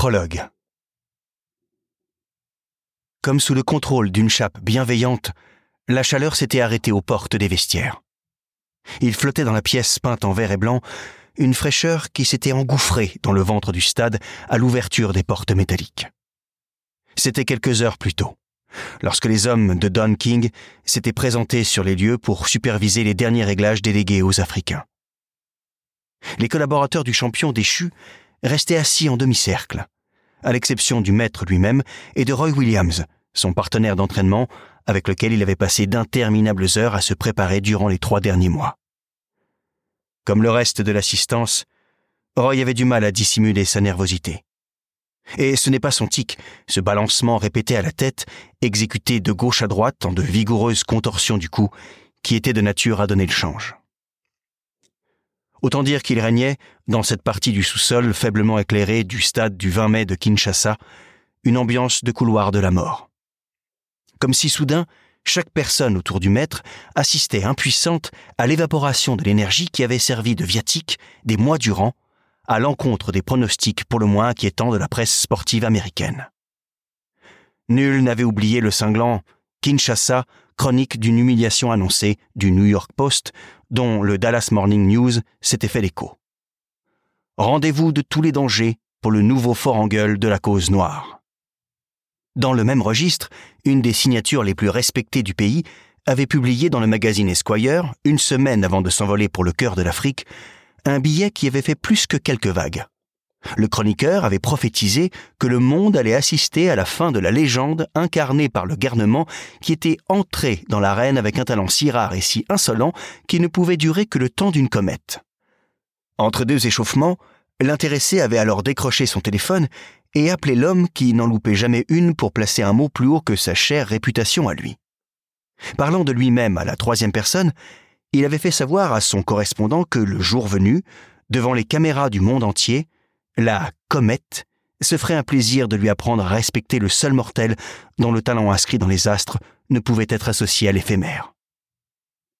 Prologue. Comme sous le contrôle d'une chape bienveillante, la chaleur s'était arrêtée aux portes des vestiaires. Il flottait dans la pièce peinte en vert et blanc une fraîcheur qui s'était engouffrée dans le ventre du stade à l'ouverture des portes métalliques. C'était quelques heures plus tôt, lorsque les hommes de Don King s'étaient présentés sur les lieux pour superviser les derniers réglages délégués aux Africains. Les collaborateurs du champion déchu restaient assis en demi-cercle, à l'exception du maître lui-même et de Roy Williams, son partenaire d'entraînement avec lequel il avait passé d'interminables heures à se préparer durant les 3 derniers mois. Comme le reste de l'assistance, Roy avait du mal à dissimuler sa nervosité. Et ce n'est pas son tic, ce balancement répété à la tête, exécuté de gauche à droite en de vigoureuses contorsions du cou, qui était de nature à donner le change. Autant dire qu'il régnait, dans cette partie du sous-sol faiblement éclairée du stade du 20 mai de Kinshasa, une ambiance de couloir de la mort. Comme si soudain, chaque personne autour du maître assistait impuissante à l'évaporation de l'énergie qui avait servi de viatique des mois durant à l'encontre des pronostics pour le moins inquiétants de la presse sportive américaine. Nul n'avait oublié le cinglant « Kinshasa, chronique d'une humiliation annoncée » du New York Post, dont le Dallas Morning News s'était fait l'écho. Rendez-vous de tous les dangers pour le nouveau fort en gueule de la cause noire. Dans le même registre, une des signatures les plus respectées du pays avait publié dans le magazine Esquire, une semaine avant de s'envoler pour le cœur de l'Afrique, un billet qui avait fait plus que quelques vagues. Le chroniqueur avait prophétisé que le monde allait assister à la fin de la légende incarnée par le garnement qui était entré dans l'arène avec un talent si rare et si insolent qu'il ne pouvait durer que le temps d'une comète. Entre 2 échauffements, l'intéressé avait alors décroché son téléphone et appelé l'homme qui n'en loupait jamais une pour placer un mot plus haut que sa chère réputation à lui. Parlant de lui-même à la 3e personne, il avait fait savoir à son correspondant que le jour venu, devant les caméras du monde entier, la comète se ferait un plaisir de lui apprendre à respecter le seul mortel dont le talent inscrit dans les astres ne pouvait être associé à l'éphémère.